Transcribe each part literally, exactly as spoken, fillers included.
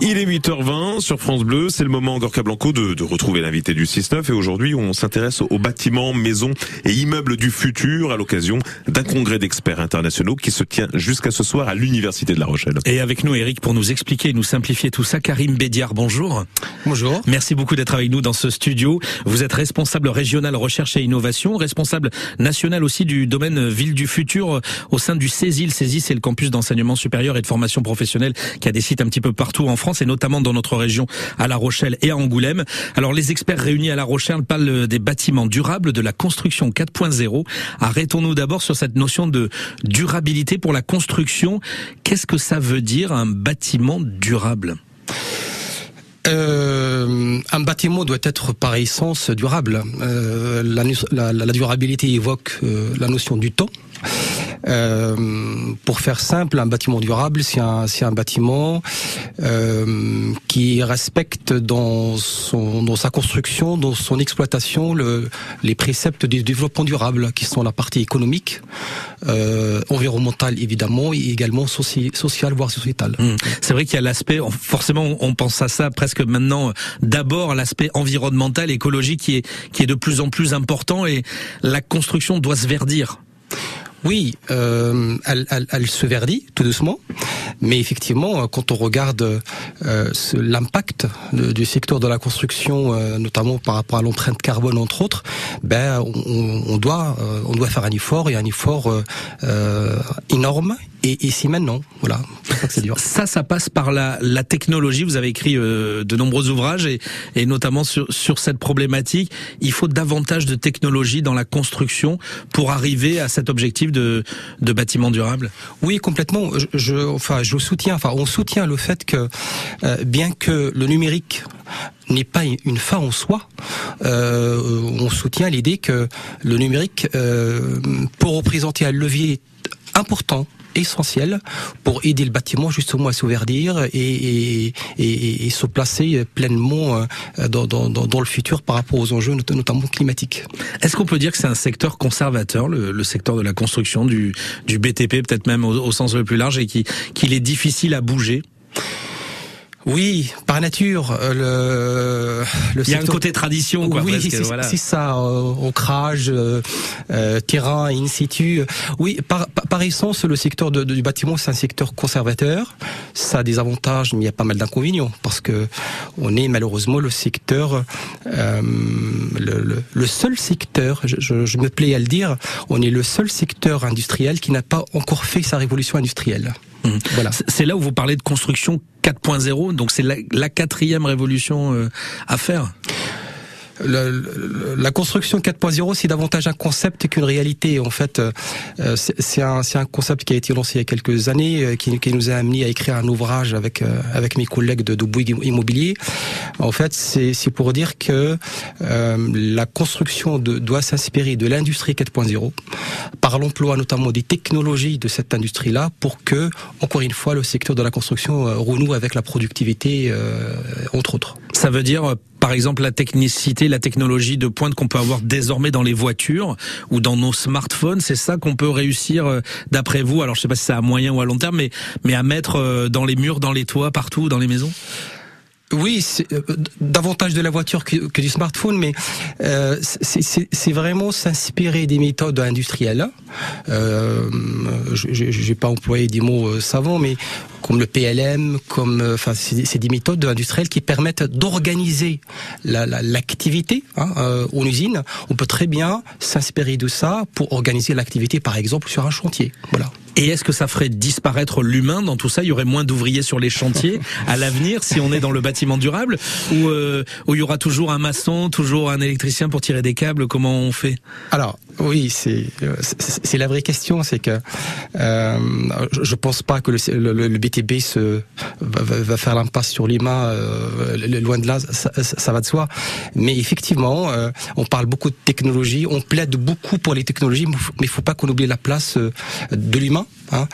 Il est huit heures vingt sur France Bleu, c'est le moment Gorka Blanco de, de retrouver l'invité du six neuf et aujourd'hui on s'intéresse aux bâtiments, maisons et immeubles du futur à l'occasion d'un congrès d'experts internationaux qui se tient jusqu'à ce soir à l'Université de La Rochelle. Et avec nous Eric pour nous expliquer et nous simplifier tout ça, Karim Bédiar, bonjour. Bonjour. Merci beaucoup d'être avec nous dans ce studio. Vous êtes responsable régional recherche et innovation, responsable national aussi du domaine ville du futur au sein du CESI. Le CESI, c'est le campus d'enseignement supérieur et de formation professionnelle qui a des sites un petit peu partout en France et notamment dans notre région à La Rochelle et à Angoulême. Alors les experts réunis à La Rochelle parlent des bâtiments durables, de la construction quatre point zéro. Arrêtons-nous d'abord sur cette notion de durabilité pour la construction. Qu'est-ce que ça veut dire un bâtiment durable ? Euh, un bâtiment doit être par essence durable. Euh, la, la, la durabilité évoque euh, la notion du temps. Euh, pour faire simple, un bâtiment durable, c'est un, c'est un bâtiment euh, qui respecte dans, son, dans sa construction, dans son exploitation, le, les préceptes du développement durable, qui sont la partie économique, euh, environnementale évidemment, et également soci, sociale, voire sociétale. Mmh. C'est vrai qu'il y a l'aspect, forcément on pense à ça presque maintenant, d'abord l'aspect environnemental, écologique qui est, qui est de plus en plus important et la construction doit se verdir. Oui, euh, elle, elle, elle se verdit tout doucement, mais effectivement, quand on regarde euh, ce, l'impact de, du secteur de la construction, euh, notamment par rapport à l'empreinte carbone entre autres, ben on, on doit, euh, on doit faire un effort et un effort euh, euh, énorme. Et ici maintenant, voilà, c'est ça que c'est dur. Ça, ça passe par la, la technologie. Vous avez écrit euh, de nombreux ouvrages et, et notamment sur, sur cette problématique. Il faut davantage de technologie dans la construction pour arriver à cet objectif de, de bâtiment durable. Oui, complètement. Je, je, enfin, je soutiens. Enfin, on soutient le fait que euh, bien que le numérique n'est pas une fin en soi, euh, on soutient l'idée que le numérique euh, peut représenter un levier important, essentiel pour aider le bâtiment justement à s'ouverdir et, et, et, et se placer pleinement dans, dans, dans le futur par rapport aux enjeux notamment climatiques. Est-ce qu'on peut dire que c'est un secteur conservateur, le, le secteur de la construction, du, du B T P peut-être même au, au sens le plus large et qui, qu'il est difficile à bouger ? Oui, par nature, le, le il y a secteur... un côté tradition, quoi. Oui, presque, c'est, voilà. c'est ça, euh, ancrage, euh, euh, terrain, in situ. Oui, par, par essence, le secteur de, de, du bâtiment, c'est un secteur conservateur. Ça a des avantages, mais il y a pas mal d'inconvénients, parce que on est malheureusement le secteur, euh, le, le, le seul secteur, je, je, je me plais à le dire, on est le seul secteur industriel qui n'a pas encore fait sa révolution industrielle. Mmh. Voilà. C'est là où vous parlez de construction quatre point zéro, donc c'est la, la quatrième révolution euh, à faire. Le, le, la construction quatre point zéro, c'est davantage un concept qu'une réalité. En fait, euh, c'est, c'est, un, c'est un concept qui a été lancé il y a quelques années, euh, qui, qui nous a amené à écrire un ouvrage avec euh, avec mes collègues de, de Bouygues Immobilier. En fait, c'est, c'est pour dire que euh, la construction de, doit s'inspirer de l'industrie quatre point zéro, par l'emploi notamment des technologies de cette industrie-là, pour que, encore une fois, le secteur de la construction euh, renoue avec la productivité, euh, entre autres. Ça veut dire par exemple la technicité, la technologie de pointe qu'on peut avoir désormais dans les voitures ou dans nos smartphones, c'est ça qu'on peut réussir d'après vous, alors je sais pas si c'est à moyen ou à long terme, mais, mais à mettre dans les murs, dans les toits, partout, dans les maisons ? Oui, c'est euh, davantage de la voiture que, que du smartphone, mais euh, c'est, c'est, c'est vraiment s'inspirer des méthodes industrielles. Euh, je n'ai pas employé des mots euh, savants, mais comme le P L M, comme enfin c'est, c'est des méthodes industrielles qui permettent d'organiser la, la, l'activité hein, euh, en usine. On peut très bien s'inspirer de ça pour organiser l'activité, par exemple, sur un chantier. Voilà. Et est-ce que ça ferait disparaître l'humain dans tout ça ? Il y aurait moins d'ouvriers sur les chantiers à l'avenir si on est dans le bâtiment durable, ou euh, où il y aura toujours un maçon, toujours un électricien pour tirer des câbles ? Comment on fait ? Alors oui, c'est, c'est c'est la vraie question, c'est que euh, je pense pas que le, le, le B T P se va, va faire l'impasse sur l'humain, euh, loin de là, ça, ça va de soi. Mais effectivement, euh, on parle beaucoup de technologie, on plaide beaucoup pour les technologies, mais il faut pas qu'on oublie la place de l'humain. Hein,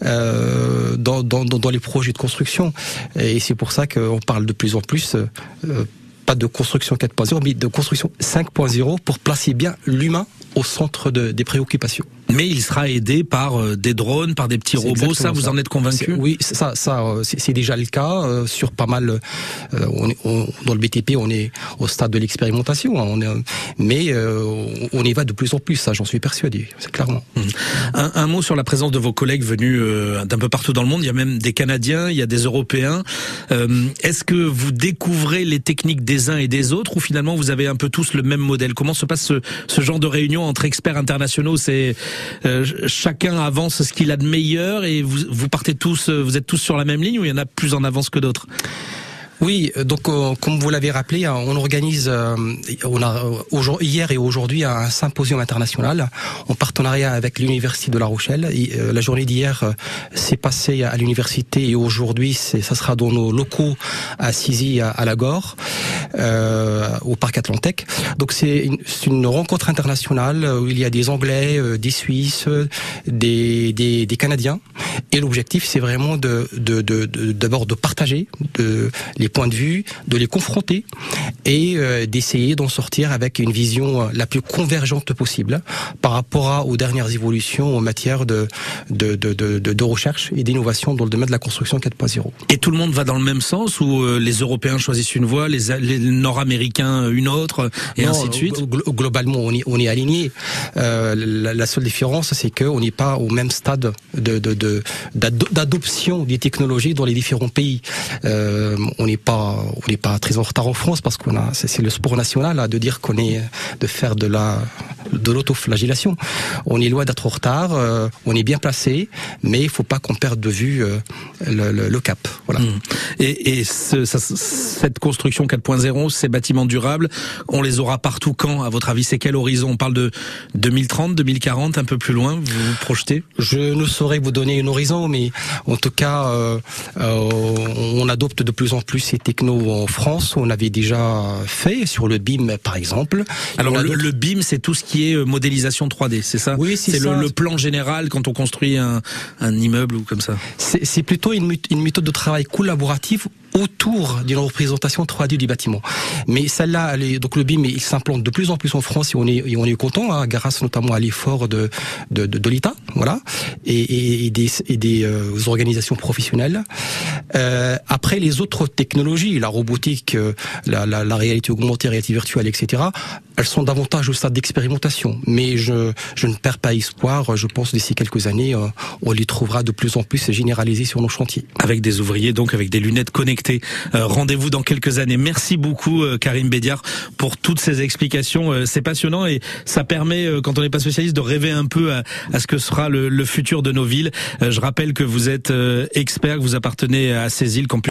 euh, dans, dans, dans les projets de construction, et c'est pour ça qu'on parle de plus en plus euh, pas de construction quatre point zéro, mais de construction cinq point zéro pour placer bien l'humain au centre de, des préoccupations. Mais il sera aidé par euh, des drones, par des petits robots. Ça, vous ça. en êtes convaincu? Oui, ça, ça, c'est déjà le cas euh, sur pas mal. Euh, on, on, dans le B T P, on est au stade de l'expérimentation, hein, on est, mais euh, on y va de plus en plus. Ça, j'en suis persuadé. C'est clairement. Mmh. Un, un mot sur la présence de vos collègues venus euh, d'un peu partout dans le monde. Il y a même des Canadiens, il y a des Européens. Euh, est-ce que vous découvrez les techniques des uns et des autres, ou finalement vous avez un peu tous le même modèle? Comment se passe ce, ce genre de réunion entre experts internationaux? C'est euh, chacun avance ce qu'il a de meilleur et vous, vous partez tous, vous êtes tous sur la même ligne, ou il y en a plus en avance que d'autres? Oui, donc euh, comme vous l'avez rappelé, on organise euh, on a euh, hier et aujourd'hui un symposium international en partenariat avec l'université de La Rochelle. Et, euh, la journée d'hier euh, s'est passée à l'université et aujourd'hui c'est, ça sera dans nos locaux à Sizy, à, à Lagore, euh, au parc Atlantique. Donc c'est une, c'est une rencontre internationale où il y a des Anglais, euh, des Suisses, des, des, des Canadiens. Et l'objectif c'est vraiment de, de, de, de d'abord de partager de les points de vue, de les confronter et euh, d'essayer d'en sortir avec une vision la plus convergente possible par rapport à, aux dernières évolutions en matière de, de, de, de, de, de recherche et d'innovation dans le domaine de la construction quatre point zéro. Et tout le monde va dans le même sens, ou euh, les Européens choisissent une voie, les, les Nord-Américains une autre, et non, ainsi de suite? Gl- globalement, on est, on est aligné. Euh, la, la seule différence, c'est qu'on n'est pas au même stade de, de, de, d'adoption des technologies dans les différents pays. Euh, on n'est pas, on n'est pas très en retard en France parce qu'on a, c'est, c'est le sport national là, de dire qu'on est, de faire de la, de l'autoflagellation. On est loin d'être en retard, euh, on est bien placé, mais il faut pas qu'on perde de vue euh, le, le, le cap. Voilà. Mmh. Et, et ce, ça, cette construction quatre point zéro, ces bâtiments durables, on les aura partout quand, à votre avis? C'est quel horizon? On parle de deux mille trente, deux mille quarante, un peu plus loin, vous vous projetez? Je ne saurais vous donner un horizon, mais en tout cas, euh, euh, on adopte de plus en plus ces technos en France. On avait déjà fait sur le B I M, par exemple. Alors le, le B I M, c'est tout ce qui est modélisation trois D, c'est ça? Oui, c'est, c'est ça. Le, le plan général quand on construit un, un immeuble ou comme ça. C'est, c'est plutôt une, une méthode de travail collaborative autour d'une représentation trois D du bâtiment. Mais celle-là, elle est, donc le B I M, il s'implante de plus en plus en France et on est, et on est content, hein, grâce notamment à l'effort de, de, de, de l'État, voilà, et, et, et des, et des euh, organisations professionnelles. Euh, après, les autres technologies, la robotique, euh, la, la, la réalité augmentée, la réalité virtuelle, et cetera, elles sont davantage au stade d'expérimentation. Mais je, je ne perds pas espoir. Je pense d'ici quelques années, euh, on les trouvera de plus en plus généralisées sur nos chantiers. Avec des ouvriers, donc avec des lunettes connectées. Euh, rendez-vous dans quelques années. Merci beaucoup, euh, Karim Bédiar, pour toutes ces explications. Euh, c'est passionnant et ça permet, euh, quand on n'est pas spécialiste, de rêver un peu à, à ce que sera le, le futur de nos villes. Euh, je rappelle que vous êtes euh, expert, que vous appartenez à Cézil, campus